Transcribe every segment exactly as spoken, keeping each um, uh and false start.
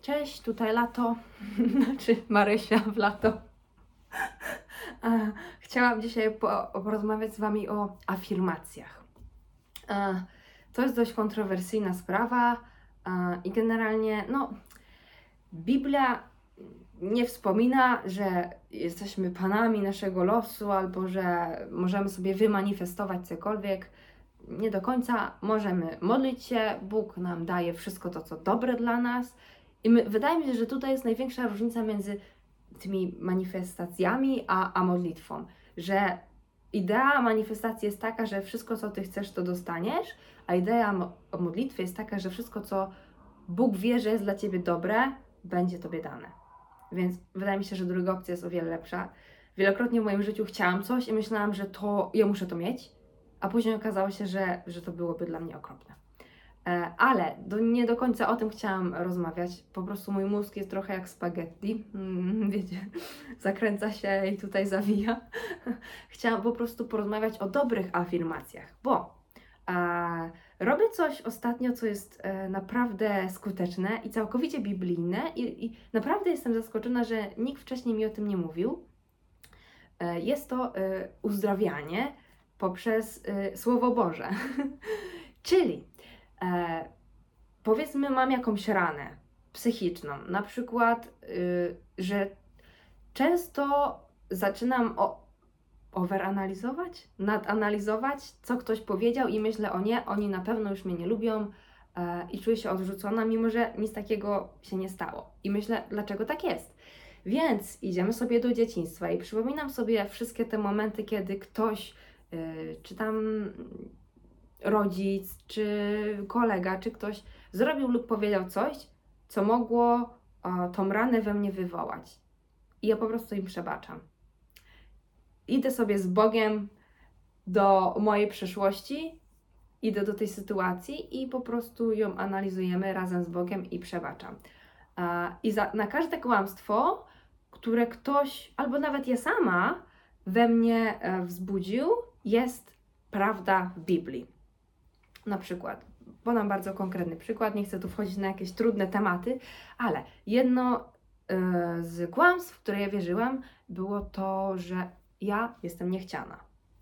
Cześć, tutaj Lato, znaczy Marysia w Lato. E, Chciałam dzisiaj po, porozmawiać z Wami o afirmacjach. E, To jest dość kontrowersyjna sprawa e, i generalnie, no, Biblia nie wspomina, że jesteśmy panami naszego losu albo że możemy sobie wymanifestować cokolwiek. Nie do końca możemy modlić się, Bóg nam daje wszystko to, co dobre dla nas. I my, wydaje mi się, że tutaj jest największa różnica między tymi manifestacjami a, a modlitwą, że idea manifestacji jest taka, że wszystko, co Ty chcesz, to dostaniesz, a idea mo- modlitwy jest taka, że wszystko, co Bóg wie, że jest dla Ciebie dobre, będzie Tobie dane. Więc wydaje mi się, że druga opcja jest o wiele lepsza. Wielokrotnie w moim życiu chciałam coś i myślałam, że to ja muszę to mieć, a później okazało się, że, że to byłoby dla mnie okropne. E, ale do, nie do końca o tym chciałam rozmawiać. Po prostu mój mózg jest trochę jak spaghetti. Mm, wiecie, zakręca się i tutaj zawija. Chciałam po prostu porozmawiać o dobrych afirmacjach, bo e, robię coś ostatnio, co jest e, naprawdę skuteczne i całkowicie biblijne i, i naprawdę jestem zaskoczona, że nikt wcześniej mi o tym nie mówił. E, jest to e, uzdrawianie poprzez e, Słowo Boże. Czyli e, powiedzmy, mam jakąś ranę psychiczną, na przykład, y, że często zaczynam o, overanalizować, nadanalizować, co ktoś powiedział i myślę, o nie, oni na pewno już mnie nie lubią e, i czuję się odrzucona, mimo że nic takiego się nie stało. I myślę, dlaczego tak jest. Więc idziemy sobie do dzieciństwa i przypominam sobie wszystkie te momenty, kiedy ktoś, y, czy tam rodzic, czy kolega, czy ktoś zrobił lub powiedział coś, co mogło o, tą ranę we mnie wywołać. I ja po prostu im przebaczam. Idę sobie z Bogiem do mojej przeszłości, idę do tej sytuacji i po prostu ją analizujemy razem z Bogiem i przebaczam. A, I za, na każde kłamstwo, które ktoś, albo nawet ja sama, we mnie e, wzbudził, jest prawda w Biblii. Na przykład, podam bardzo konkretny przykład, nie chcę tu wchodzić na jakieś trudne tematy, ale jedno y, z kłamstw, w które ja wierzyłam, było to, że ja jestem niechciana.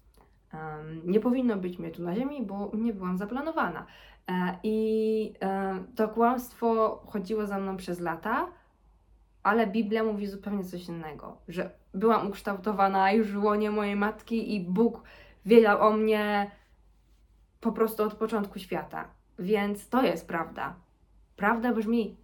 Um, nie powinno być mnie tu na ziemi, bo nie byłam zaplanowana. E, I e, to kłamstwo chodziło za mną przez lata, ale Biblia mówi zupełnie coś innego, że byłam ukształtowana już w łonie mojej matki i Bóg wiedział o mnie po prostu od początku świata. Więc to jest prawda. Prawda brzmi: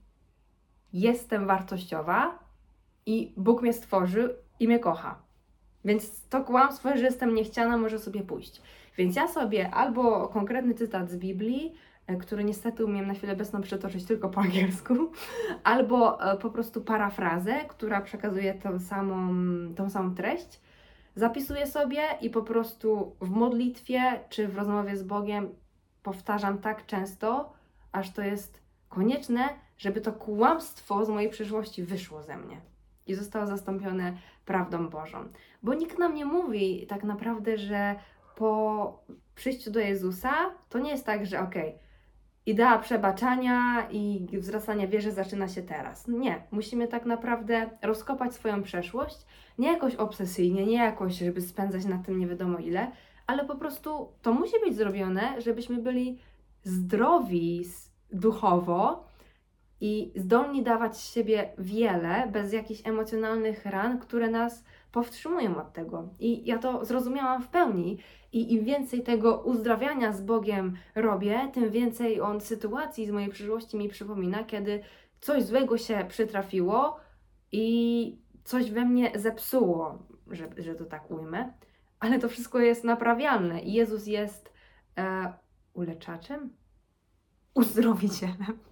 jestem wartościowa i Bóg mnie stworzył i mnie kocha. Więc to kłamstwo, że jestem niechciana, może sobie pójść. Więc ja sobie albo konkretny cytat z Biblii, który niestety umiem na chwilę obecną przetoczyć tylko po angielsku, albo po prostu parafrazę, która przekazuje tą samą, tą samą treść, zapisuję sobie i po prostu w modlitwie czy w rozmowie z Bogiem powtarzam tak często, aż to jest konieczne, żeby to kłamstwo z mojej przeszłości wyszło ze mnie i zostało zastąpione prawdą Bożą. Bo nikt nam nie mówi tak naprawdę, że po przyjściu do Jezusa to nie jest tak, że okej, okay, idea przebaczania i wzrastania wierzy zaczyna się teraz. Nie, musimy tak naprawdę rozkopać swoją przeszłość, nie jakoś obsesyjnie, nie jakoś, żeby spędzać na tym nie wiadomo ile, ale po prostu to musi być zrobione, żebyśmy byli zdrowi duchowo i zdolni dawać z siebie wiele, bez jakichś emocjonalnych ran, które nas powstrzymują od tego. I ja to zrozumiałam w pełni. I im więcej tego uzdrawiania z Bogiem robię, tym więcej on sytuacji z mojej przyszłości mi przypomina, kiedy coś złego się przytrafiło i coś we mnie zepsuło, że, że to tak ujmę. Ale to wszystko jest naprawialne i Jezus jest e, uleczaczem? Uzdrowicielem.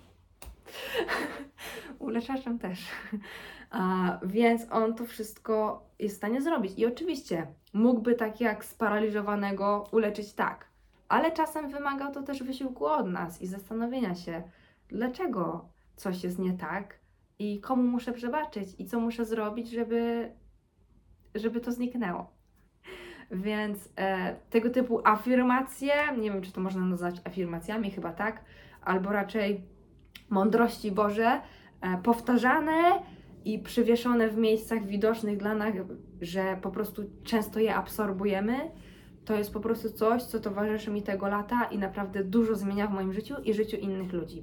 Uleczaczem też. A, więc on to wszystko jest w stanie zrobić. I oczywiście mógłby tak jak sparaliżowanego uleczyć tak, ale czasem wymaga to też wysiłku od nas i zastanowienia się, dlaczego coś jest nie tak i komu muszę przebaczyć i co muszę zrobić, żeby, żeby to zniknęło. Więc e, tego typu afirmacje, nie wiem, czy to można nazwać afirmacjami, chyba tak, albo raczej mądrości Boże, e, powtarzane i przywieszone w miejscach widocznych dla nas, że po prostu często je absorbujemy, to jest po prostu coś, co towarzyszy mi tego lata i naprawdę dużo zmienia w moim życiu i życiu innych ludzi.